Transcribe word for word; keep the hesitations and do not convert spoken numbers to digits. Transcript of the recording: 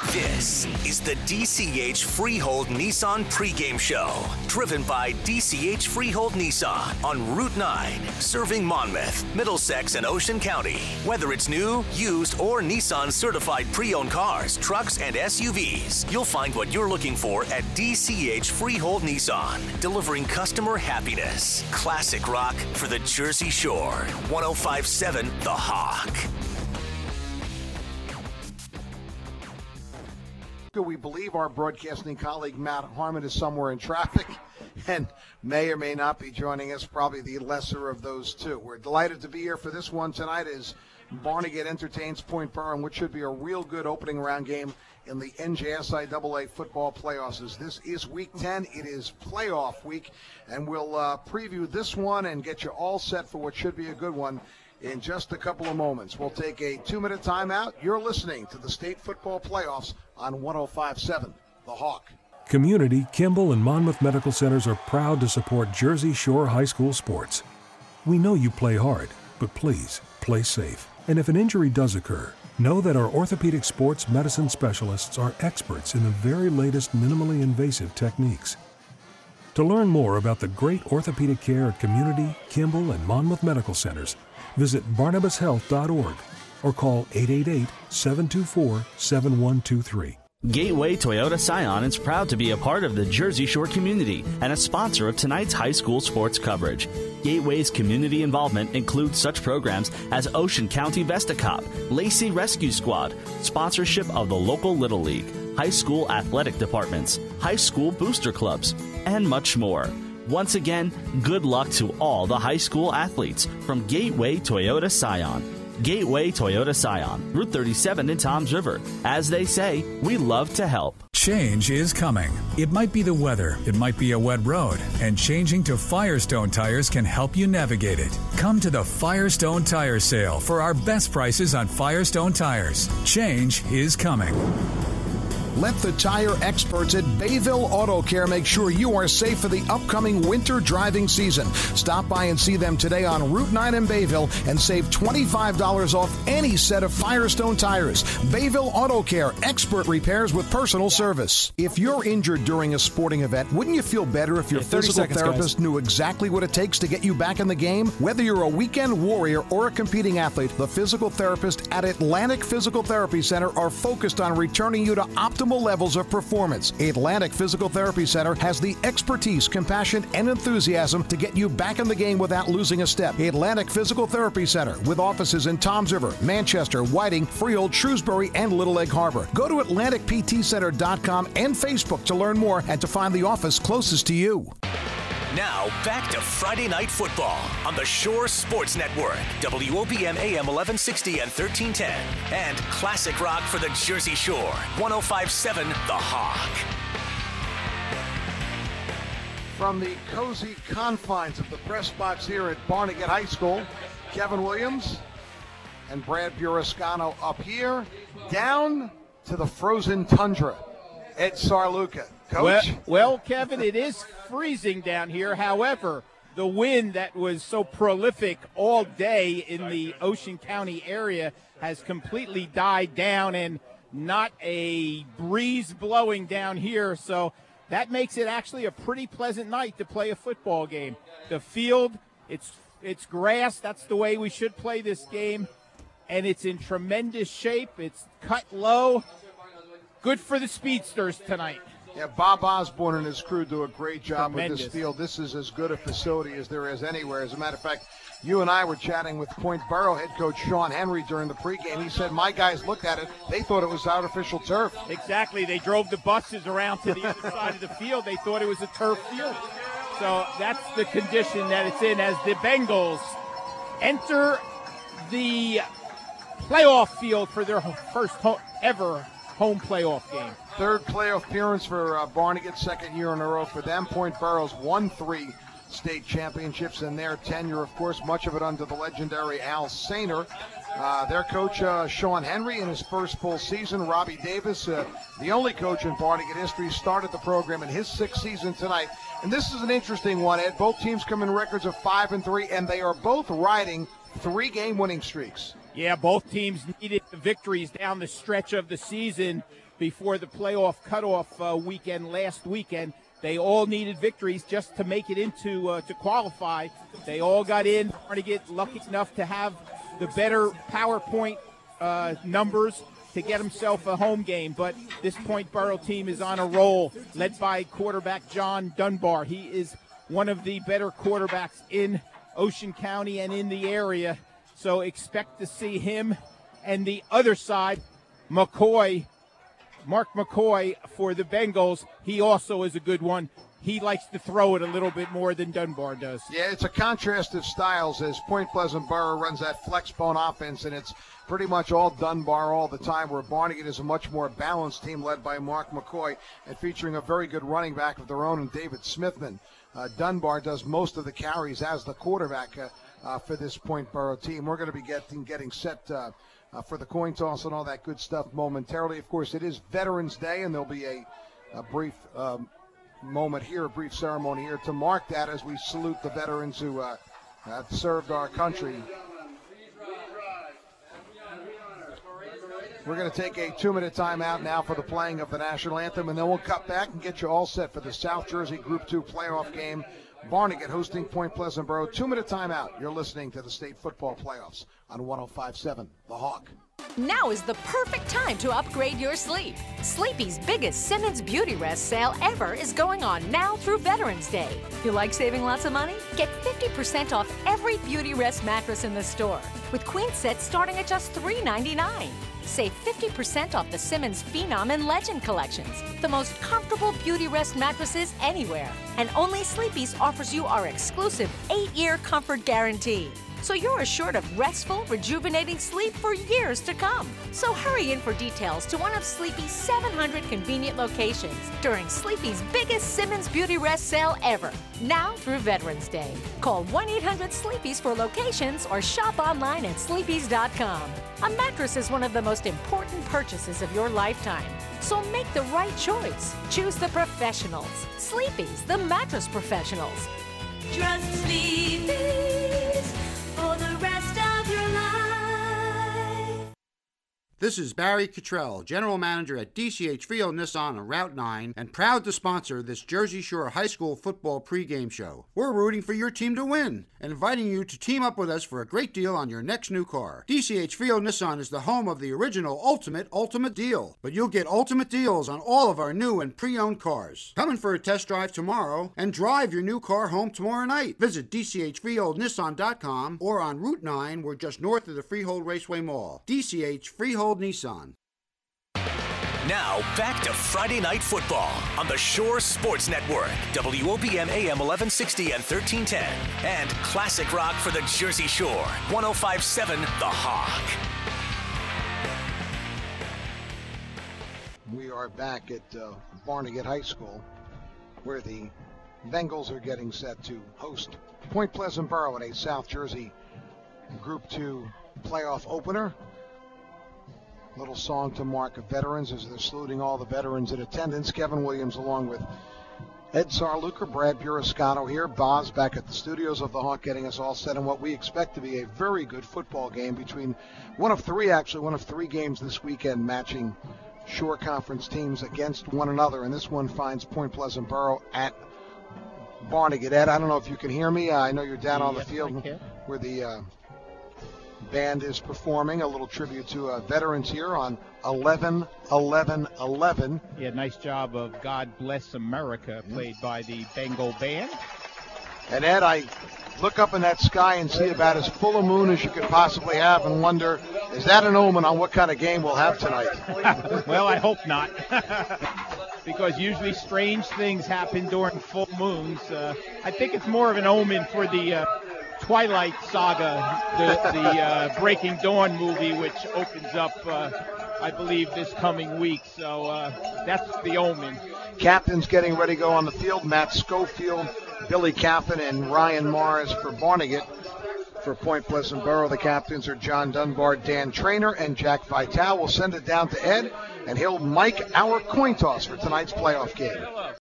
This is the D C H Freehold Nissan pregame show, driven by D C H Freehold Nissan on Route nine, serving Monmouth, Middlesex, and Ocean County. Whether it's new, used, or Nissan certified pre-owned cars, trucks, and S U Vs, you'll find what you're looking for at D C H Freehold Nissan, delivering customer happiness. Classic rock for the Jersey Shore. one oh five point seven The Hawk. We believe our broadcasting colleague Matt Harmon is somewhere in traffic and may or may not be joining us, probably the lesser of those two. We're delighted to be here for this one tonight as Barnegat entertains Point Borough, which should be a real good opening round game in the N J S I double A football playoffs. As this is week ten, it is playoff week, and we'll uh, preview this one and get you all set for what should be a good one in just a couple of moments. We'll take a two-minute timeout. You're listening to the state football playoffs on one oh five point seven The Hawk. Community, Kimball, and Monmouth Medical Centers are proud to support Jersey Shore High School sports. We know you play hard, but please, play safe. And if an injury does occur, know that our orthopedic sports medicine specialists are experts in the very latest minimally invasive techniques. To learn more about the great orthopedic care at Community, Kimball, and Monmouth Medical Centers, visit barnabas health dot org or call eight eight eight, seven two four, seven one two three. Gateway Toyota Scion is proud to be a part of the Jersey Shore community and a sponsor of tonight's high school sports coverage. Gateway's community involvement includes such programs as Ocean County Vestacop, Lacey Rescue Squad, sponsorship of the local Little League, high school athletic departments, high school booster clubs, and much more. Once again, good luck to all the high school athletes from Gateway Toyota Scion. Gateway Toyota Scion, Route thirty-seven in Toms River. As they say, we love to help. Change is coming. It might be the weather, it might be a wet road, and changing to Firestone tires can help you navigate it. Come to the Firestone Tire Sale for our best prices on Firestone tires. Change is coming. Let the tire experts at Bayville Auto Care make sure you are safe for the upcoming winter driving season. Stop by and see them today on Route nine in Bayville and save twenty-five dollars off any set of Firestone tires. Bayville Auto Care, expert repairs with personal service. If you're injured during a sporting event, wouldn't you feel better if your yeah, physical seconds, therapist guys. knew exactly what it takes to get you back in the game? Whether you're a weekend warrior or a competing athlete, the physical therapist at Atlantic Physical Therapy Center are focused on returning you to optimal levels of performance. Atlantic Physical Therapy Center has the expertise, compassion, and enthusiasm to get you back in the game without losing a step. Atlantic Physical Therapy Center, with offices in Toms River, Manchester, Whiting, Freehold, Shrewsbury, and Little Egg Harbor. Go to atlantic p t center dot com and Facebook to learn more and to find the office closest to you. Now, back to Friday Night Football on the Shore Sports Network, W O B M A M eleven sixty and thirteen ten, and classic rock for the Jersey Shore, one oh five point seven The Hawk. From the cozy confines of the press box here at Barnegat High School, Kevin Williams and Brad Burascano up here, down to the frozen tundra. Ed Sarluca. Coach? Well, well, Kevin, it is freezing down here. However, the wind that was so prolific all day in the Ocean County area has completely died down, and not a breeze blowing down here. So that makes it actually a pretty pleasant night to play a football game. The field, it's it's grass. That's the way we should play this game. And it's in tremendous shape. It's cut low. Good for the speedsters tonight. Yeah, Bob Osborne and his crew do a great job Tremendous. with this field. This is as good a facility as there is anywhere. As a matter of fact, you and I were chatting with Point Borough head coach Sean Henry during the pregame. He said, my guys looked at it. They thought it was artificial turf. Exactly. They drove the buses around to the other side of the field. They thought it was a turf field. So that's the condition that it's in as the Bengals enter the playoff field for their first ho- ever home playoff game. Third playoff appearance for uh, Barnegat, second year in a row for them. Point Borough's won three state championships in their tenure, of course, much of it under the legendary Al Sainer. Uh, their coach, uh, Sean Henry, in his first full season. Robbie Davis, uh, the only coach in Barnegat history, started the program in his sixth season tonight. And this is an interesting one, Ed. Both teams come in records of five and three, and they are both riding three-game winning streaks. Yeah, both teams needed the victories down the stretch of the season before the playoff cutoff uh, weekend last weekend. They all needed victories just to make it into uh, to qualify. They all got in. Barnegat lucky enough to have the better PowerPoint uh, numbers to get himself a home game. But this Point Borough team is on a roll, led by quarterback John Dunbar. He is one of the better quarterbacks in Ocean County and in the area. So expect to see him. And the other side, McCoy, Mark McCoy for the Bengals, he also is a good one. He likes to throw it a little bit more than Dunbar does. Yeah, it's a contrast of styles as Point Pleasant Borough runs that flex bone offense, and it's pretty much all Dunbar all the time, where Barnegat is a much more balanced team led by Mark McCoy and featuring a very good running back of their own in David Smithman. Uh, Dunbar does most of the carries as the quarterback uh, uh, for this Point Borough team. We're going to be getting, getting set uh, Uh, for the coin toss and all that good stuff momentarily. Of course, it is Veterans Day, and there'll be a, a brief um, moment here, a brief ceremony here to mark that as we salute the veterans who uh, have served our country. We're going to take a two-minute timeout now for the playing of the national anthem, and then we'll cut back and get you all set for the South Jersey Group two playoff game. Barnegat hosting Point Pleasant Borough. Two-minute timeout. You're listening to the state football playoffs on one oh five point seven The Hawk. Now is the perfect time to upgrade your sleep. Sleepy's biggest Simmons Beauty Rest sale ever is going on now through Veterans Day. You like saving lots of money? Get fifty percent off every Beauty Rest mattress in the store, with queen sets starting at just three ninety-nine. Save fifty percent off the Simmons Phenom and Legend collections, the most comfortable Beauty Rest mattresses anywhere. And only Sleepy's offers you our exclusive eight-year comfort guarantee. So you're assured of restful, rejuvenating sleep for years to come. So hurry in for details to one of Sleepy's seven hundred convenient locations during Sleepy's biggest Simmons Beauty Rest sale ever, now through Veterans Day. Call one eight hundred sleepies for locations or shop online at sleepies dot com. A mattress is one of the most important purchases of your lifetime. So make the right choice. Choose the professionals. Sleepy's, the mattress professionals. Trust Sleepy's for the rest of your life. This is Barry Cottrell, General Manager at D C H Field Nissan on Route nine, and proud to sponsor this Jersey Shore High School football pregame show. We're rooting for your team to win and inviting you to team up with us for a great deal on your next new car. D C H Field Nissan is the home of the original Ultimate Ultimate Deal, but you'll get ultimate deals on all of our new and pre-owned cars. Come in for a test drive tomorrow and drive your new car home tomorrow night. Visit D C H Field Nissan dot com or on Route nine, we're just north of the Freehold Raceway Mall. D C H Freehold Nissan. Now, back to Friday Night Football on the Shore Sports Network, W O P M A M eleven sixty and thirteen ten, and classic rock for the Jersey Shore, one oh five point seven The Hawk. We are back at uh, Barnegat High School, where the Bengals are getting set to host Point Pleasant Borough in a South Jersey Group two playoff opener. Little song to mark of veterans as they're saluting all the veterans in attendance. Kevin Williams along with Ed Sarluker, Brad Burascato here, Boz back at the studios of the Hawk getting us all set on what we expect to be a very good football game between one of three, actually one of three games this weekend matching Shore Conference teams against one another, and this one finds Point Pleasant Borough at Barnegat. Ed, I don't know if you can hear me. I know you're down on the field where the uh, band is performing. A little tribute to uh, veterans here on eleven eleven eleven. Yeah, nice job of God Bless America played by the Bengal Band. And Ed, I look up in that sky and see about as full a moon as you could possibly have and wonder, is that an omen on what kind of game we'll have tonight? Well, I hope not. Because usually strange things happen during full moons. Uh, I think it's more of an omen for the uh, Twilight Saga, the, the uh, Breaking Dawn movie, which opens up, uh, I believe, this coming week. So uh, that's the omen. Captains getting ready to go on the field. Matt Schofield, Billy Caffin, and Ryan Morris for Barnegat. For Point Pleasant Borough, the captains are John Dunbar, Dan Trainer, and Jack Vitale. We'll send it down to Ed, and he'll mic our coin toss for tonight's playoff game.